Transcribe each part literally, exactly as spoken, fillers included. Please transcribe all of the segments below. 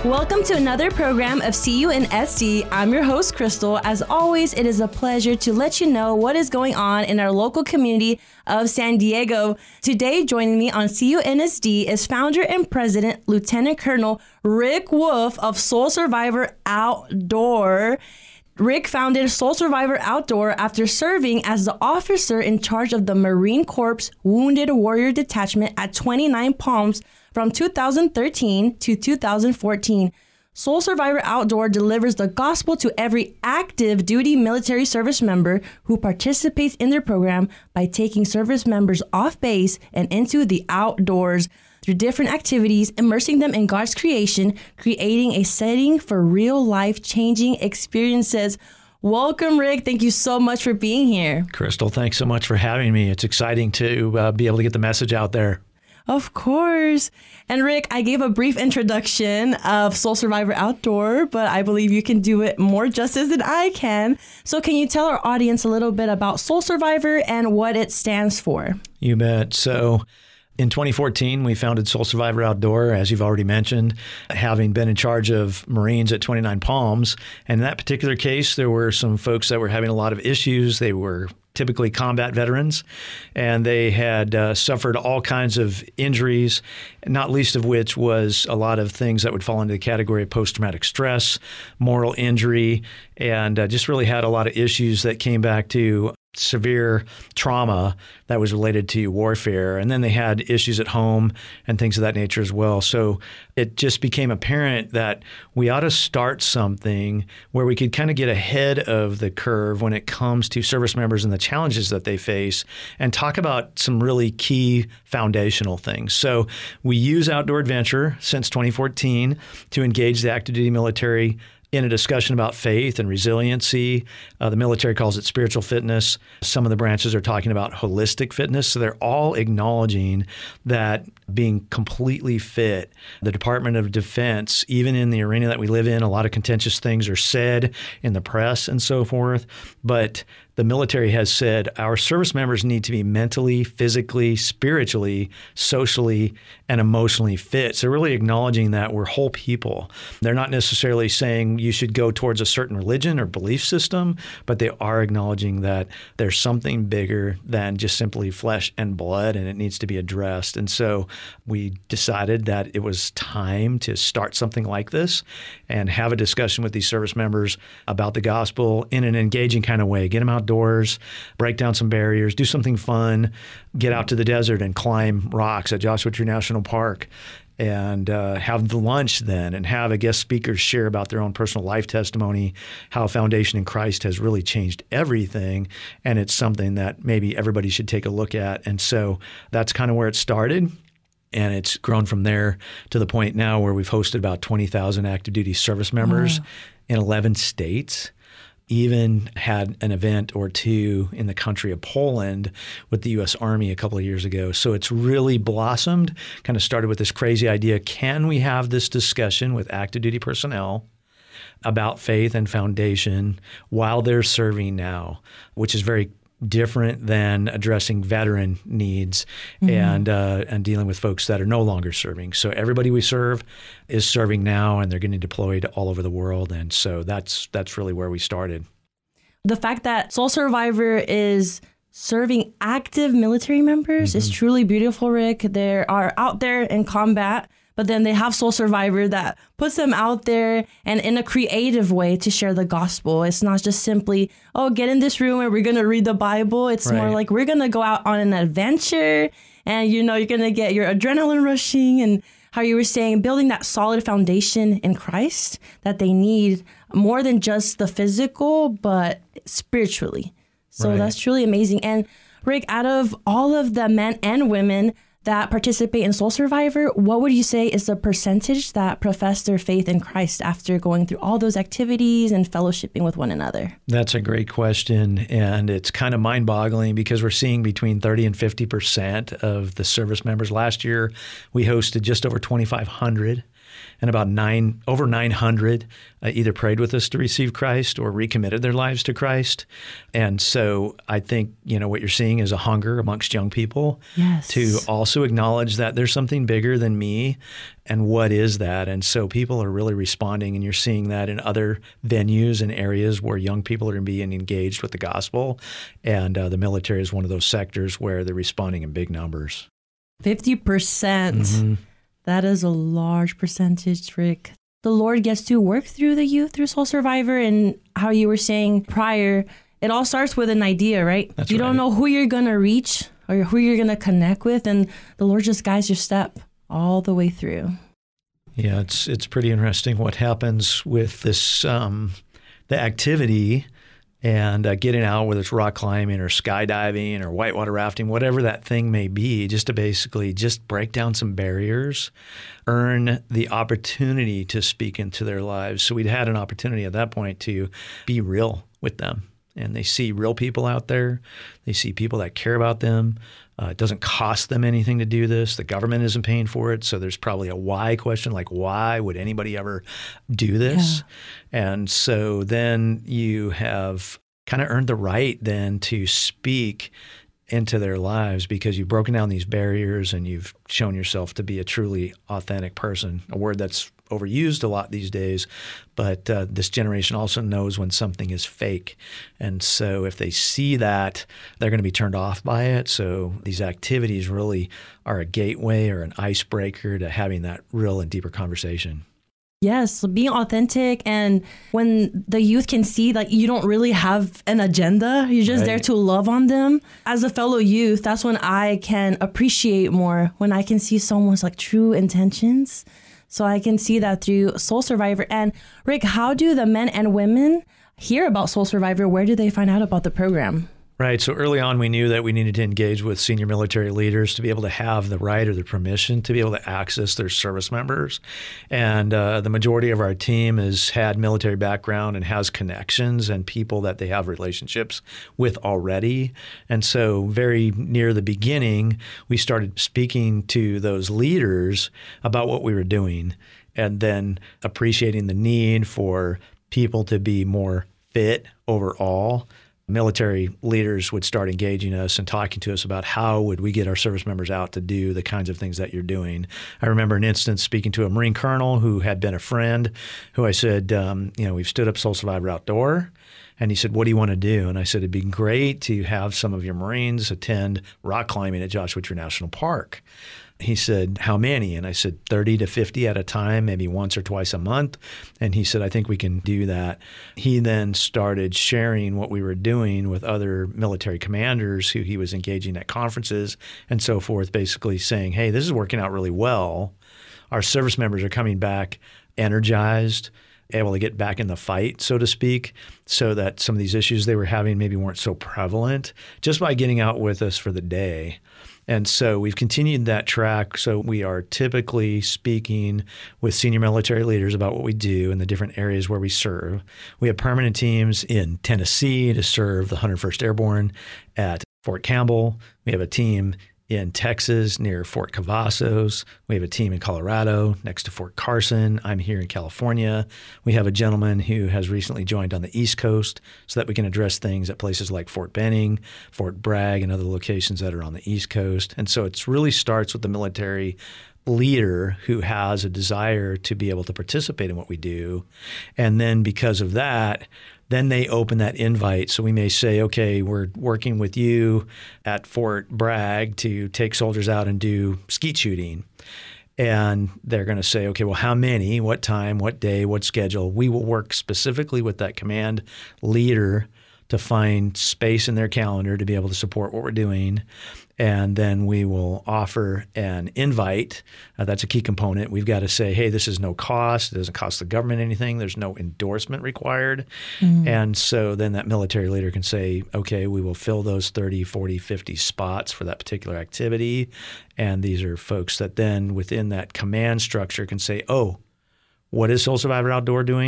Welcome to another program of C U N S D. I'm your host, Crystal. As always, it is a pleasure to let you know what is going on in our local community of San Diego. Today, joining me on C U N S D is founder and president, Lieutenant Colonel Rick Wolf of Soul Survivor Outdoor. Rick founded Soul Survivor Outdoor after serving as the officer in charge of the Marine Corps Wounded Warrior Detachment at twenty-nine Palms from two thousand thirteen to two thousand fourteen. Soul Survivor Outdoor delivers the gospel to every active duty military service member who participates in their program by taking service members off base and into the outdoors through different activities, immersing them in God's creation, creating a setting for real life-changing experiences. Welcome, Rick. Thank you so much for being here. Crystal, thanks so much for having me. It's exciting to uh, be able to get the message out there. Of course. And Rick, I gave a brief introduction of Soul Survivor Outdoor, but I believe you can do it more justice than I can. So can you tell our audience a little bit about Soul Survivor and what it stands for? You bet. So in twenty fourteen, we founded Soul Survivor Outdoor, as you've already mentioned, having been in charge of Marines at twenty-nine Palms. And in that particular case, there were some folks that were having a lot of issues. They were typically combat veterans, and they had uh, suffered all kinds of injuries, not least of which was a lot of things that would fall into the category of post-traumatic stress, moral injury, and uh, just really had a lot of issues that came back to severe trauma that was related to warfare. And then they had issues at home and things of that nature as well. So it just became apparent that we ought to start something where we could kind of get ahead of the curve when it comes to service members and the challenges that they face and talk about some really key foundational things. So we use Outdoor Adventure since twenty fourteen to engage the active duty military in a discussion about faith and resiliency. Uh, the military calls it spiritual fitness. Some of the branches are talking about holistic fitness. So they're all acknowledging that being completely fit, the Department of Defense, even in the arena that we live in, a lot of contentious things are said in the press and so forth. But the military has said our service members need to be mentally, physically, spiritually, socially, and emotionally fit. So really acknowledging that we're whole people. They're not necessarily saying you should go towards a certain religion or belief system, but they are acknowledging that there's something bigger than just simply flesh and blood, and it needs to be addressed. And so we decided that it was time to start something like this and have a discussion with these service members about the gospel in an engaging kind of way. Get them outdoors, break down some barriers, do something fun, get out to the desert and climb rocks at Joshua Tree National Park, and uh, have the lunch then and have a guest speaker share about their own personal life testimony, how Foundation in Christ has really changed everything. And it's something that maybe everybody should take a look at. And so that's kind of where it started. And it's grown from there to the point now where we've hosted about twenty thousand active duty service members wow. in eleven states. Even had an event or two in the country of Poland with the U S Army a couple of years ago. So it's really blossomed, kind of started with this crazy idea, can we have this discussion with active duty personnel about faith and foundation while they're serving now, which is very different than addressing veteran needs mm-hmm. and uh, and dealing with folks that are no longer serving. So everybody we serve is serving now, and they're getting deployed all over the world. And so that's that's really where we started. The fact that Soul Survivor is serving active military members mm-hmm. is truly beautiful, Rick. They are out there in combat, but then they have Soul Survivor that puts them out there and in a creative way to share the gospel. It's not just simply, oh, get in this room and we're going to read the Bible. It's right. more like we're going to go out on an adventure and, you know, you're going to get your adrenaline rushing and how you were saying, building that solid foundation in Christ that they need more than just the physical, but spiritually. So right. that's truly amazing. And Rick, out of all of the men and women that participate in Soul Survivor, what would you say is the percentage that profess their faith in Christ after going through all those activities and fellowshipping with one another? That's a great question. And it's kind of mind-boggling because we're seeing between thirty and fifty percent of the service members. Last year, we hosted just over twenty-five hundred and about nine over nine hundred uh, either prayed with us to receive Christ or recommitted their lives to Christ. And so I think, you know, what you're seeing is a hunger amongst young people yes. to also acknowledge that there's something bigger than me. And what is that? And so people are really responding, and you're seeing that in other venues and areas where young people are being engaged with the gospel. And uh, the military is one of those sectors where they're responding in big numbers. fifty percent. Mm-hmm. That is a large percentage, Rick. The Lord gets to work through the youth, through Soul Survivor, and how you were saying prior, it all starts with an idea, right? That's you right. don't know who you're going to reach or who you're going to connect with, and the Lord just guides your step all the way through. Yeah, it's it's pretty interesting what happens with this, um, the activity and uh, getting out, whether it's rock climbing or skydiving or whitewater rafting, whatever that thing may be, just to basically just break down some barriers, earn the opportunity to speak into their lives. So we'd had an opportunity at that point to be real with them. And they see real people out there. They see people that care about them. Uh, it doesn't cost them anything to do this. The government isn't paying for it. So there's probably a why question, like why would anybody ever do this? Yeah. And so then you have kind of earned the right then to speak into their lives because you've broken down these barriers and you've shown yourself to be a truly authentic person, a word that's overused a lot these days, but uh, this generation also knows when something is fake. And so if they see that, they're going to be turned off by it. So these activities really are a gateway or an icebreaker to having that real and deeper conversation. Yes, being authentic, and when the youth can see like you don't really have an agenda, you're just Right. there to love on them. As a fellow youth, that's when I can appreciate more, when I can see someone's like true intentions. So I can see that through Soul Survivor. And Rick, how do the men and women hear about Soul Survivor? Where do they find out about the program? Right. So early on, we knew that we needed to engage with senior military leaders to be able to have the right or the permission to be able to access their service members. And uh, the majority of our team has had military background and has connections and people that they have relationships with already. And so very near the beginning, we started speaking to those leaders about what we were doing and then appreciating the need for people to be more fit overall. Military leaders would start engaging us and talking to us about how would we get our service members out to do the kinds of things that you're doing. I remember an instance speaking to a Marine colonel who had been a friend who I said, um, you know, we've stood up Soul Survivor Outdoor. And he said, what do you want to do? And I said, it'd be great to have some of your Marines attend rock climbing at Joshua Tree National Park. He said, how many? And I said, thirty to fifty at a time, maybe once or twice a month. And he said, I think we can do that. He then started sharing what we were doing with other military commanders who he was engaging at conferences and so forth, basically saying, hey, this is working out really well. Our service members are coming back energized, able to get back in the fight, so to speak, so that some of these issues they were having maybe weren't so prevalent just by getting out with us for the day. And so we've continued that track. So we are typically speaking with senior military leaders about what we do in the different areas where we serve. We have permanent teams in Tennessee to serve the one hundred first Airborne at Fort Campbell. We have a team in Texas near Fort Cavazos. We have a team in Colorado next to Fort Carson. I'm here in California. We have a gentleman who has recently joined on the East Coast so that we can address things at places like Fort Benning, Fort Bragg, and other locations that are on the East Coast. And so it really starts with the military leader who has a desire to be able to participate in what we do. And then because of that, then they open that invite. So we may say, okay, we're working with you at Fort Bragg to take soldiers out and do skeet shooting. And they're going to say, okay, well, how many, what time, what day, what schedule? We will work specifically with that command leader to find space in their calendar to be able to support what we're doing. And then we will offer an invite. Uh, that's a key component. We've got to say, hey, this is no cost. It doesn't cost the government anything. There's no endorsement required. Mm. And so then that military leader can say, okay, we will fill those thirty, forty, fifty spots for that particular activity. And these are folks that then within that command structure can say, oh, what is Soul Survivor Outdoor doing?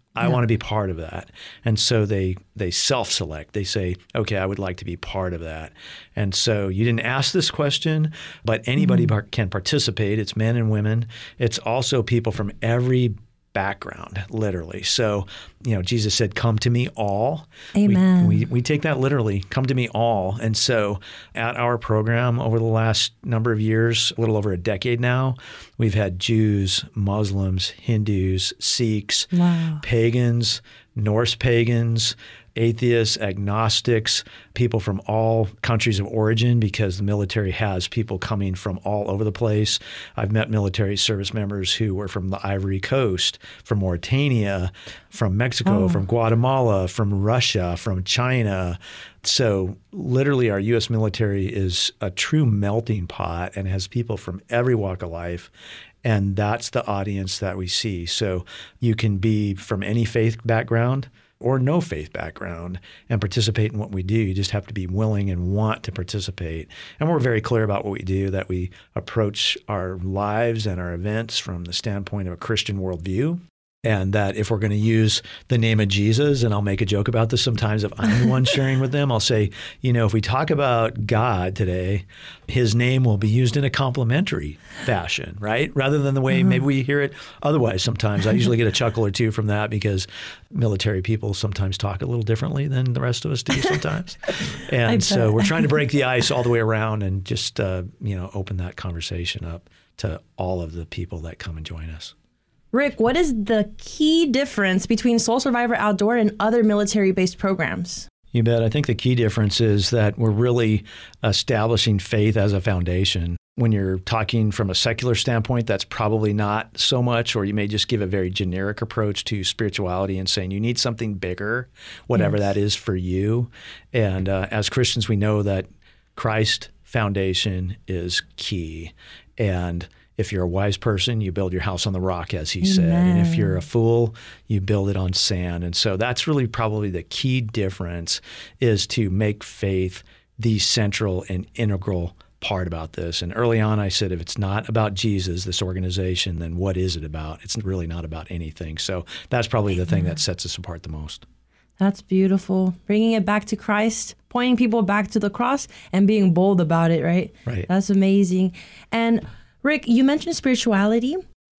I Yeah. want to be part of that. And so they they self-select. They say, okay, I would like to be part of that. And so you didn't ask this question, but anybody par- can participate. It's men and women. It's also people from every background, literally. So, you know, Jesus said, come to me all. Amen. We, we, we take that literally, come to me all. And so at our program over the last number of years, a little over a decade now, we've had Jews, Muslims, Hindus, Sikhs, Wow. pagans, Norse pagans, atheists, agnostics, people from all countries of origin, because the military has people coming from all over the place. I've met military service members who were from the Ivory Coast, from Mauritania, from Mexico, Oh. from Guatemala, from Russia, from China. So literally our U S military is a true melting pot and has people from every walk of life. And that's the audience that we see. So you can be from any faith background or no faith background and participate in what we do. You just have to be willing and want to participate. And we're very clear about what we do, that we approach our lives and our events from the standpoint of a Christian worldview. And that if we're going to use the name of Jesus, and I'll make a joke about this sometimes if I'm the one sharing with them, I'll say, you know, if we talk about God today, his name will be used in a complimentary fashion, right? Rather than the way uh-huh. maybe we hear it otherwise sometimes. I usually get a chuckle or two from that because military people sometimes talk a little differently than the rest of us do sometimes. And so we're trying to break the ice all the way around and just, uh, you know, open that conversation up to all of the people that come and join us. Rick, what is the key difference between Soul Survivor Outdoor and other military-based programs? You bet. I think the key difference is that we're really establishing faith as a foundation. When you're talking from a secular standpoint, that's probably not so much, or you may just give a very generic approach to spirituality and saying you need something bigger, whatever yes. that is for you. And uh, as Christians, we know that Christ foundation is key. And if you're a wise person, you build your house on the rock, as he Amen. Said. And if you're a fool, you build it on sand. And so that's really probably the key difference, is to make faith the central and integral part about this. And early on, I said, if it's not about Jesus, this organization, then what is it about? It's really not about anything. So that's probably the thing that sets us apart the most. That's beautiful. Bringing it back to Christ, pointing people back to the cross and being bold about it, right? Right. That's amazing. And Rick, you mentioned spirituality.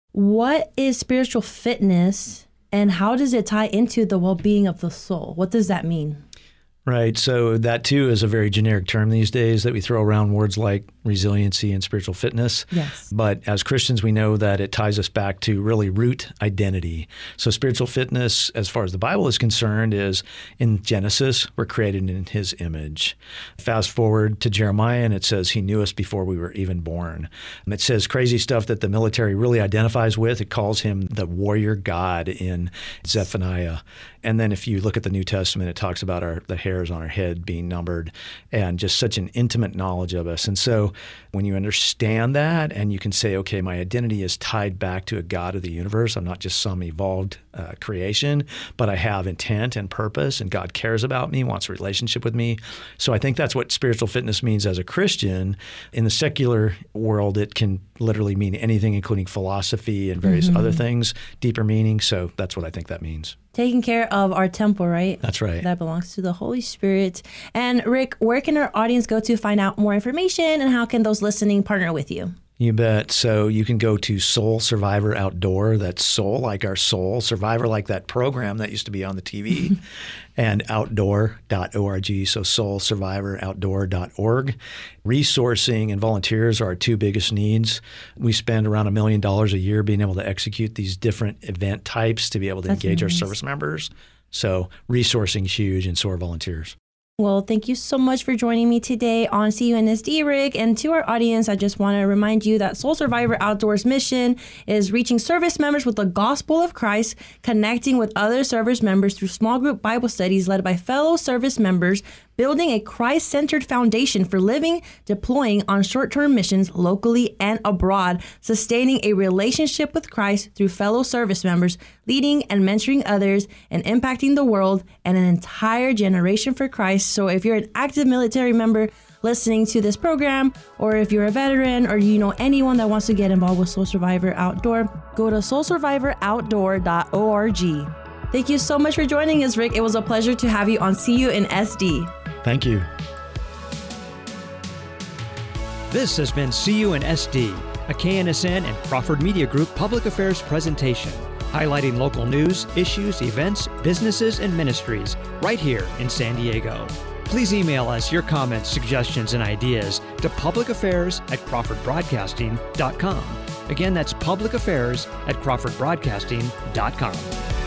What is spiritual fitness and how does it tie into the well-being of the soul? What does that mean? Right. So that, too, is a very generic term these days that we throw around words like resiliency and spiritual fitness. Yes. But as Christians, we know that it ties us back to really root identity. So spiritual fitness, as far as the Bible is concerned, is in Genesis, we're created in his image. Fast forward to Jeremiah, and it says he knew us before we were even born. And it says crazy stuff that the military really identifies with. It calls him the warrior God in Zephaniah. And then if you look at the New Testament, it talks about our the hairs on our head being numbered and just such an intimate knowledge of us. And so when you understand that and you can say, okay, my identity is tied back to a God of the universe. I'm not just some evolved uh, creation, but I have intent and purpose, and God cares about me, wants a relationship with me. So I think that's what spiritual fitness means as a Christian. In the secular world, it can literally mean anything, including philosophy and various mm-hmm. other things, deeper meaning. So that's what I think that means. Taking care of our temple, right? That's right. That belongs to the Holy Spirit. And Rick, where can our audience go to find out more information, and how can those listening partner with you? You bet. So you can go to Soul Survivor Outdoor. That's soul, like our soul, survivor, like that program that used to be on the T V, and outdoor dot org. So soul survivor outdoor dot org. Resourcing and volunteers are our two biggest needs. We spend around a million dollars a year being able to execute these different event types to be able to That's engage nice. Our service members. So resourcing is huge, and so are volunteers. Well, thank you so much for joining me today on C U N S D, Rick. And to our audience, I just want to remind you that Soul Survivor Outdoor's mission is reaching service members with the gospel of Christ, connecting with other service members through small group Bible studies led by fellow service members, building a Christ-centered foundation for living, deploying on short-term missions locally and abroad, sustaining a relationship with Christ through fellow service members, leading and mentoring others, and impacting the world and an entire generation for Christ. So if you're an active military member listening to this program, or if you're a veteran, or you know anyone that wants to get involved with Soul Survivor Outdoor, go to soul survivor outdoor dot org. Thank you so much for joining us, Rick. It was a pleasure to have you on C U in S D. Thank you. This has been C U in S D, a K N S N and Crawford Media Group public affairs presentation, highlighting local news, issues, events, businesses, and ministries right here in San Diego. Please email us your comments, suggestions, and ideas to public affairs at crawford broadcasting dot com. Again, that's public affairs at crawford broadcasting dot com.